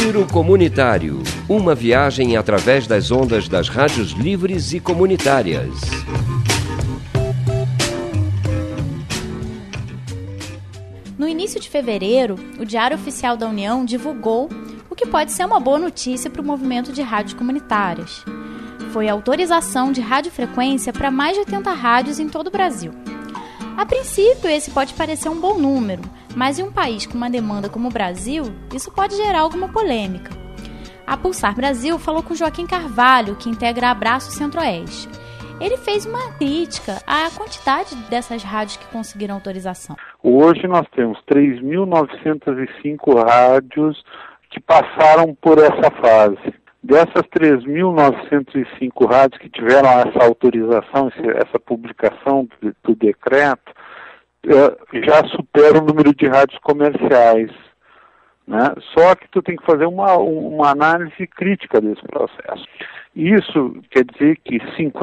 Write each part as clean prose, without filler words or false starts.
Giro Comunitário, uma viagem através das ondas das rádios livres e comunitárias. No início de fevereiro, o Diário Oficial da União divulgou o que pode ser uma boa notícia para o movimento de rádios comunitárias. Foi a autorização de radiofrequência para mais de 80 rádios em todo o Brasil. A princípio, esse pode parecer um bom número, mas em um país com uma demanda como o Brasil, isso pode gerar alguma polêmica. A Pulsar Brasil falou com Joaquim Carvalho, que integra a Abraço Centro-Oeste. Ele fez uma crítica à quantidade dessas rádios que conseguiram autorização. Hoje nós temos 3.905 rádios que passaram por essa fase. Dessas 3.905 rádios que tiveram essa autorização, essa publicação do decreto, já supera o número de rádios comerciais, né? Só que tu tem que fazer uma análise crítica desse processo. Isso quer dizer que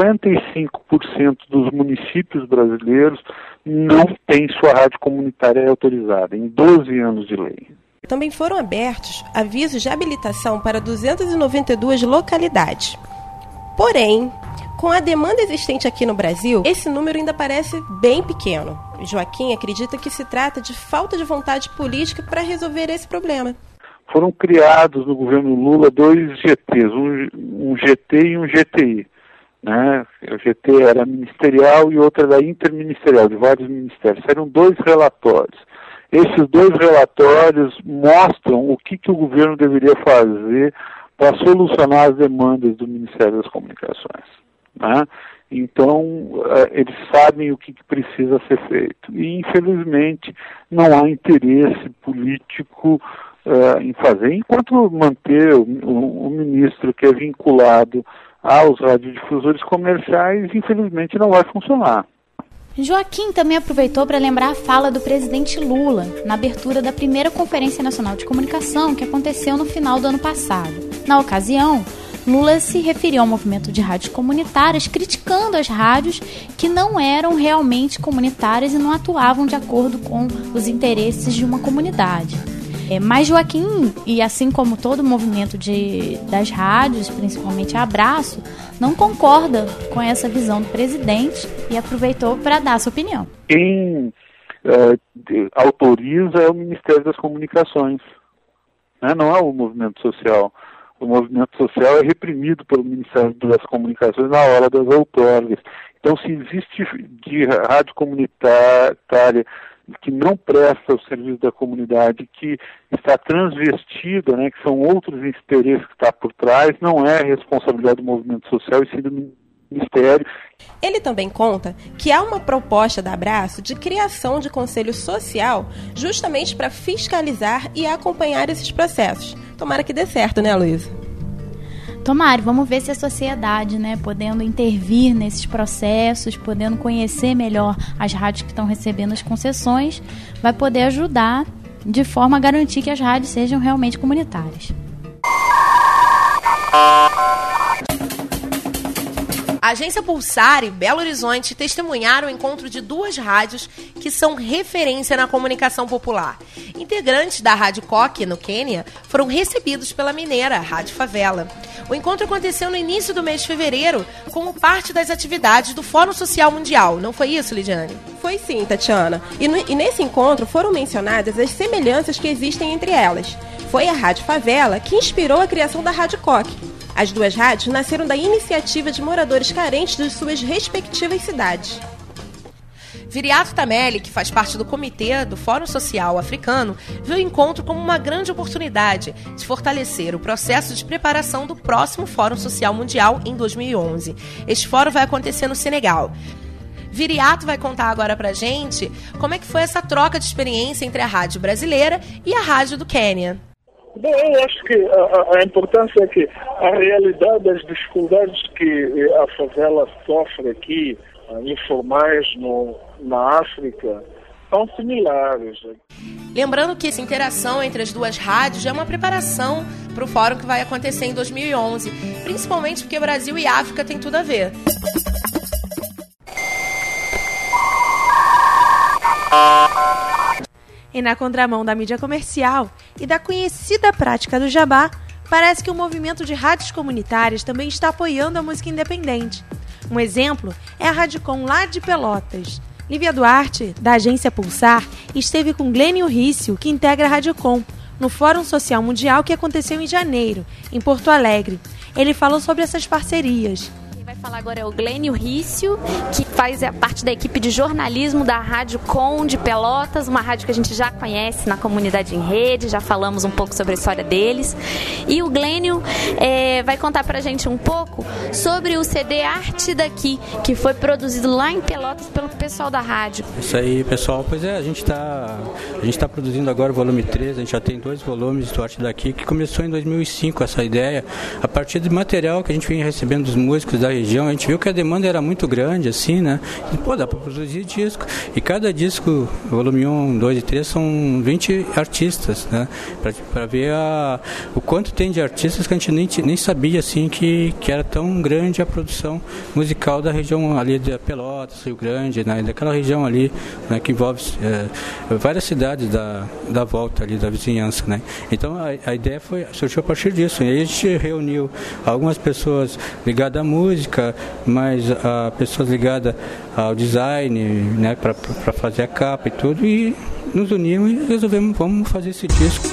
55% dos municípios brasileiros não têm sua rádio comunitária autorizada, em 12 anos de lei. Também foram abertos avisos de habilitação para 292 localidades. Porém, com a demanda existente aqui no Brasil, esse número ainda parece bem pequeno. Joaquim acredita que se trata de falta de vontade política para resolver esse problema. Foram criados no governo Lula 2 GTs, um GT e um GTI. Né? O GT era ministerial e outro era interministerial, de vários ministérios. Eram 2 relatórios. Esses 2 relatórios mostram o que o governo deveria fazer para solucionar as demandas do Ministério das Comunicações. Né? Então, eles sabem o que precisa ser feito. E, infelizmente, não há interesse político em fazer, enquanto manter o ministro que é vinculado aos radiodifusores comerciais, infelizmente, não vai funcionar. Joaquim também aproveitou para lembrar a fala do presidente Lula na abertura da primeira Conferência Nacional de Comunicação que aconteceu no final do ano passado. Na ocasião, Lula se referiu ao movimento de rádios comunitárias, criticando as rádios que não eram realmente comunitárias e não atuavam de acordo com os interesses de uma comunidade. Mas Joaquim, e assim como todo o movimento das rádios, principalmente a Abraço, não concorda com essa visão do presidente e aproveitou para dar a sua opinião. Quem autoriza é o Ministério das Comunicações, né? Não é o movimento social. O movimento social é reprimido pelo Ministério das Comunicações na hora das outorgas. Então, se existe de rádio comunitária que não presta o serviço da comunidade, que está transvestida, né, que são outros interesses que está por trás, não é responsabilidade do movimento social e sim do Ministério. Ele também conta que há uma proposta da Abraço de criação de conselho social justamente para fiscalizar e acompanhar esses processos. Tomara que dê certo, né, Luísa? Tomara, vamos ver se a sociedade, podendo intervir nesses processos, podendo conhecer melhor as rádios que estão recebendo as concessões, vai poder ajudar de forma a garantir que as rádios sejam realmente comunitárias. A agência Pulsar e Belo Horizonte testemunharam o encontro de 2 rádios que são referência na comunicação popular. Integrantes da Rádio Coque, no Quênia, foram recebidos pela mineira Rádio Favela. O encontro aconteceu no início do mês de fevereiro, como parte das atividades do Fórum Social Mundial. Não foi isso, Lidiane? Foi sim, Tatiana. E nesse encontro foram mencionadas as semelhanças que existem entre elas. Foi a Rádio Favela que inspirou a criação da Rádio Coque. As 2 rádios nasceram da iniciativa de moradores carentes de suas respectivas cidades. Viriato Tameli, que faz parte do comitê do Fórum Social Africano, viu o encontro como uma grande oportunidade de fortalecer o processo de preparação do próximo Fórum Social Mundial em 2011. Este fórum vai acontecer no Senegal. Viriato vai contar agora pra gente como é que foi essa troca de experiência entre a rádio brasileira e a rádio do Quênia. Bom, eu acho que a importância é que a realidade das dificuldades que a favela sofre aqui, informais na África, são similares. Lembrando que essa interação entre as 2 rádios é uma preparação para o fórum que vai acontecer em 2011, principalmente porque Brasil e África tem tudo a ver. E na contramão da mídia comercial e da conhecida prática do jabá, parece que o movimento de rádios comunitárias também está apoiando a música independente. Um exemplo é a Radicom lá de Pelotas. Lívia Duarte, da agência Pulsar, esteve com Glênio Rício, que integra a Radicom, no Fórum Social Mundial que aconteceu em janeiro, em Porto Alegre. Ele falou sobre essas parcerias. Vai falar agora é o Glênio Rício, que faz parte da equipe de jornalismo da Rádio Com de Pelotas, uma rádio que a gente já conhece na comunidade em rede, já falamos um pouco sobre a história deles. E o Glênio vai contar pra gente um pouco sobre o CD Arte Daqui, que foi produzido lá em Pelotas pelo pessoal da rádio. Isso aí, pessoal. Pois é, a gente tá produzindo agora o volume 3, a gente já tem 2 volumes do Arte Daqui, que começou em 2005, essa ideia, a partir do material que a gente vinha recebendo dos músicos da região. A gente viu que a demanda era muito grande, assim, né? E, pô, dá para produzir disco. E cada disco, volume 1, 2 e 3, são 20 artistas, né? Para ver o quanto tem de artistas que a gente nem sabia, assim, que era tão grande a produção musical da região ali de Pelotas, Rio Grande, né? Daquela região ali, né? Que envolve várias cidades da volta ali, da vizinhança, né? Então a ideia surgiu a partir disso. E aí a gente reuniu algumas pessoas ligadas à música, mas pessoas ligadas ao design, né, para fazer a capa e tudo, e nos unimos e resolvemos, vamos fazer esse disco.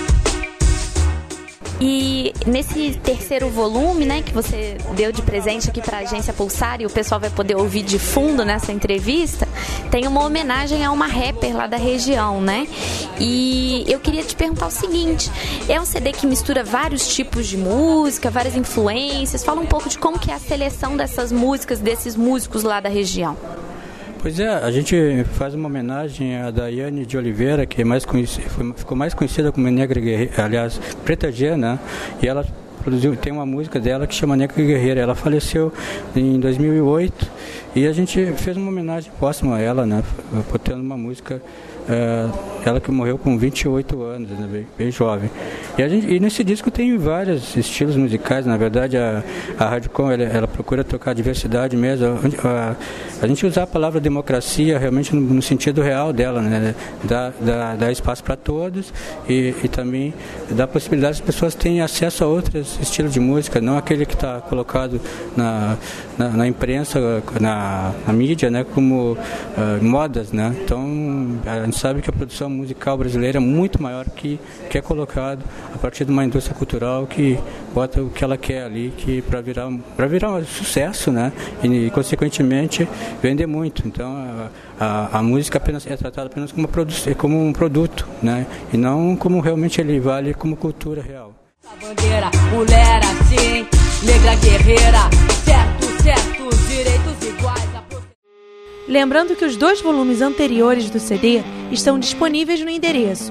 E nesse terceiro volume, né, que você deu de presente aqui para a agência Pulsar, e o pessoal vai poder ouvir de fundo nessa entrevista, tem uma homenagem a uma rapper lá da região, né? E eu queria te perguntar o seguinte: é um CD que mistura vários tipos de música, várias influências? Fala um pouco de como que é a seleção dessas músicas, desses músicos lá da região. Pois é, a gente faz uma homenagem à Daiane de Oliveira, que ficou mais conhecida como Negra Guerreira, aliás, Preta G, né? E ela tem uma música dela que chama Negra Guerreira. Ela faleceu em 2008 e a gente fez uma homenagem póstuma a ela, né? Botando uma música, ela que morreu com 28 anos, né? Bem jovem. E nesse disco tem vários estilos musicais. Na verdade, a Radicom ela procura tocar a diversidade mesmo. A gente usar a palavra democracia realmente no sentido real dela, né? Dar espaço para todos e também dar possibilidade que as pessoas tenham acesso a outros estilos de música, não aquele que está colocado na imprensa, na mídia, né? Como modas, né? Então, a gente sabe que a produção musical brasileira é muito maior que é colocado a partir de uma indústria cultural que bota o que ela quer ali, que para virar um sucesso, né? E consequentemente vender muito. Então a música é tratada apenas como um produto, né? E não como realmente ele vale como cultura real. A bandeira, mulher assim, negra guerreira, certo, direitos iguais. Lembrando que os 2 volumes anteriores do CD estão disponíveis no endereço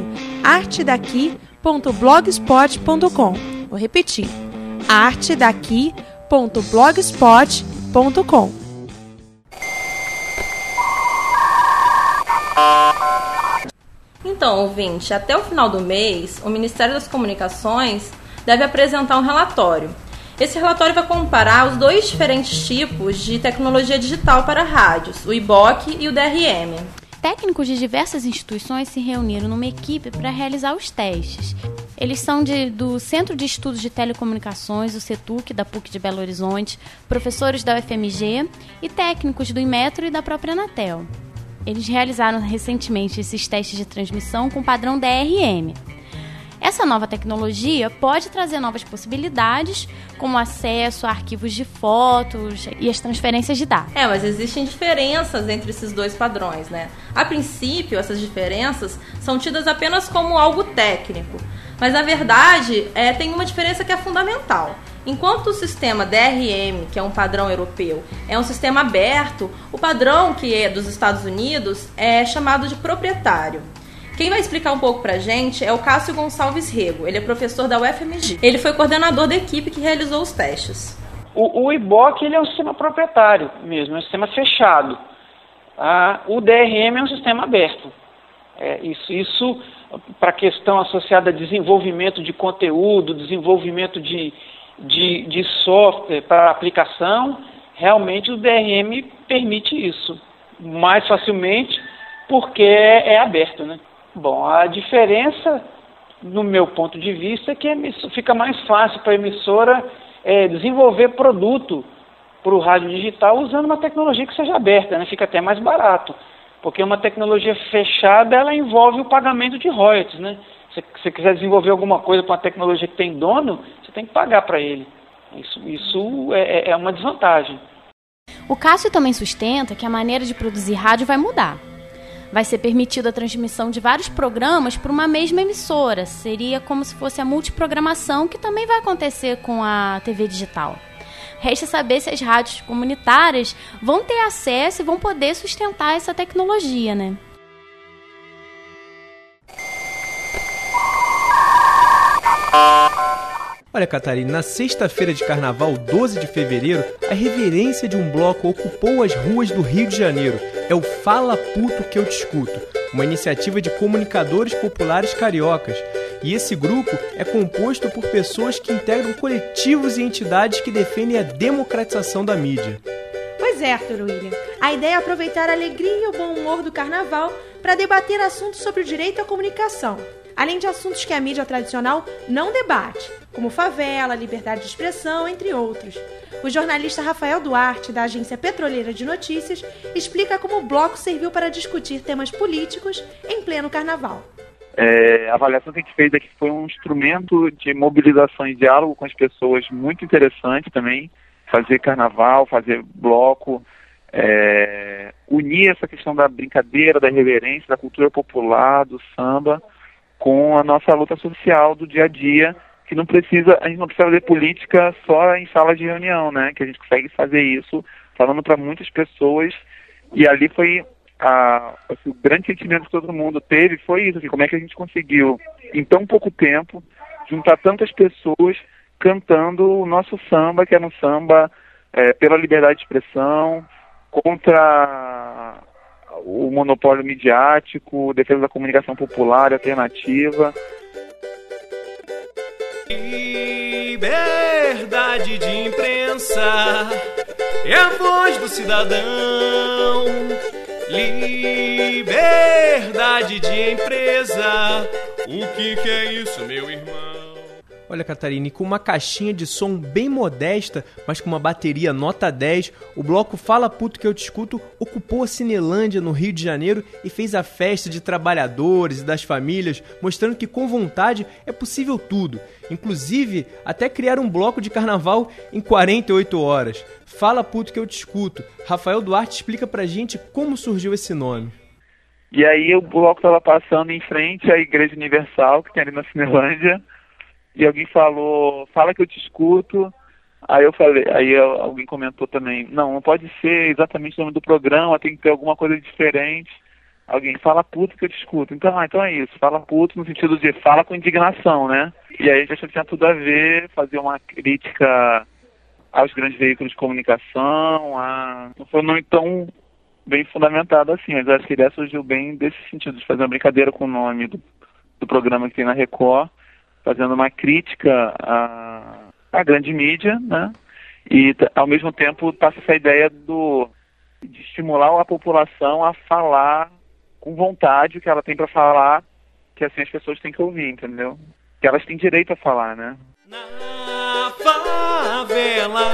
artedaqui.blogspot.com. Vou repetir: artedaqui.blogspot.com. Então, ouvinte, até o final do mês, o Ministério das Comunicações deve apresentar um relatório. Esse relatório vai comparar os 2 diferentes tipos de tecnologia digital para rádios, o IBOC e o DRM. Técnicos de diversas instituições se reuniram numa equipe para realizar os testes. Eles são do Centro de Estudos de Telecomunicações, o CETUC, da PUC de Belo Horizonte, professores da UFMG e técnicos do Inmetro e da própria Anatel. Eles realizaram recentemente esses testes de transmissão com padrão DRM. Essa nova tecnologia pode trazer novas possibilidades, como acesso a arquivos de fotos e as transferências de dados. Mas existem diferenças entre esses 2 padrões, né? A princípio, essas diferenças são tidas apenas como algo técnico, mas na verdade tem uma diferença que é fundamental. Enquanto o sistema DRM, que é um padrão europeu, é um sistema aberto, o padrão que é dos Estados Unidos é chamado de proprietário. Quem vai explicar um pouco pra gente é o Cássio Gonçalves Rego. Ele é professor da UFMG. Ele foi coordenador da equipe que realizou os testes. O IBOC ele é um sistema proprietário mesmo, é um sistema fechado. O DRM é um sistema aberto. Isso para a questão associada a desenvolvimento de conteúdo, desenvolvimento de software para aplicação, realmente o DRM permite isso mais facilmente porque é aberto, né? Bom, a diferença, no meu ponto de vista, é que fica mais fácil para a emissora desenvolver produto para o rádio digital usando uma tecnologia que seja aberta, né? Fica até mais barato, porque uma tecnologia fechada, ela envolve o pagamento de royalties, né? Se você quiser desenvolver alguma coisa com uma tecnologia que tem dono, você tem que pagar para ele. Isso é uma desvantagem. O Cássio também sustenta que a maneira de produzir rádio vai mudar. Vai ser permitida a transmissão de vários programas por uma mesma emissora. Seria como se fosse a multiprogramação, que também vai acontecer com a TV digital. Resta saber se as rádios comunitárias vão ter acesso e vão poder sustentar essa tecnologia, né? Olha, Catarina, na sexta-feira de carnaval, 12 de fevereiro, a reverência de um bloco ocupou as ruas do Rio de Janeiro. É o Fala Puto Que Eu Te Escuto, uma iniciativa de comunicadores populares cariocas. E esse grupo é composto por pessoas que integram coletivos e entidades que defendem a democratização da mídia. Pois é, Arthur William. A ideia é aproveitar a alegria e o bom humor do carnaval para debater assuntos sobre o direito à comunicação, além de assuntos que a mídia tradicional não debate, como favela, liberdade de expressão, entre outros. O jornalista Rafael Duarte, da Agência Petroleira de Notícias, explica como o bloco serviu para discutir temas políticos em pleno carnaval. A avaliação que a gente fez é que foi um instrumento de mobilização e diálogo com as pessoas muito interessante também, fazer carnaval, fazer bloco, unir essa questão da brincadeira, da irreverência, da cultura popular, do samba, com a nossa luta social do dia a dia, que a gente não precisa fazer política só em sala de reunião, né? Que a gente consegue fazer isso falando para muitas pessoas, e ali foi o grande sentimento que todo mundo teve, foi isso, assim, como é que a gente conseguiu, em tão pouco tempo, juntar tantas pessoas cantando o nosso samba, que era um samba pela liberdade de expressão, contra o monopólio midiático, defesa da comunicação popular alternativa. Liberdade de imprensa é a voz do cidadão. Liberdade de empresa, o que é isso, meu irmão? Olha, Catarina, e com uma caixinha de som bem modesta, mas com uma bateria nota 10, o bloco Fala Puto Que Eu Te Escuto ocupou a Cinelândia, no Rio de Janeiro, e fez a festa de trabalhadores e das famílias, mostrando que com vontade é possível tudo. Inclusive, até criar um bloco de carnaval em 48 horas. Fala Puto Que Eu Te Escuto. Rafael Duarte explica pra gente como surgiu esse nome. E aí o bloco estava passando em frente à Igreja Universal, que tem ali na Cinelândia, e alguém falou, fala que eu te escuto. Aí eu falei, alguém comentou também, não pode ser exatamente o nome do programa, tem que ter alguma coisa diferente. Alguém fala puto que eu te escuto. Então é isso, fala puto no sentido de fala com indignação, né? E aí a gente achou que tinha tudo a ver, fazer uma crítica aos grandes veículos de comunicação, não foi um nome tão bem fundamentado assim, mas acho que a ideia surgiu bem desse sentido, de fazer uma brincadeira com o nome do programa que tem na Record, fazendo uma crítica à grande mídia, né? E ao mesmo tempo passa essa ideia de estimular a população a falar com vontade o que ela tem para falar, que assim as pessoas têm que ouvir, entendeu? Que elas têm direito a falar, né? Na favela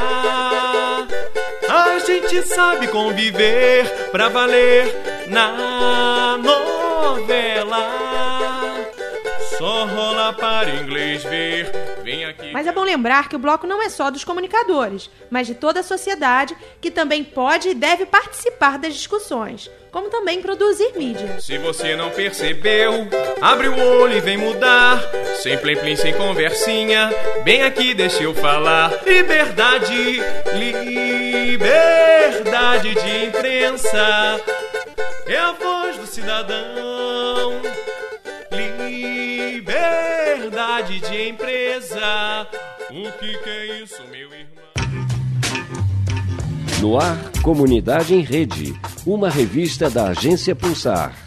a gente sabe conviver pra valer. Na novela só rola para inglês ver. Vem aqui. Mas é bom lembrar que o bloco não é só dos comunicadores, mas de toda a sociedade, que também pode e deve participar das discussões, como também produzir mídia. Se você não percebeu, abre o olho e vem mudar. Sem plim-plim, sem conversinha, bem aqui deixa eu falar. Liberdade, liberdade de imprensa é a voz do cidadão. Liberdade de empresa, o que é isso, meu irmão? No ar, Comunidade em Rede, uma revista da Agência Pulsar.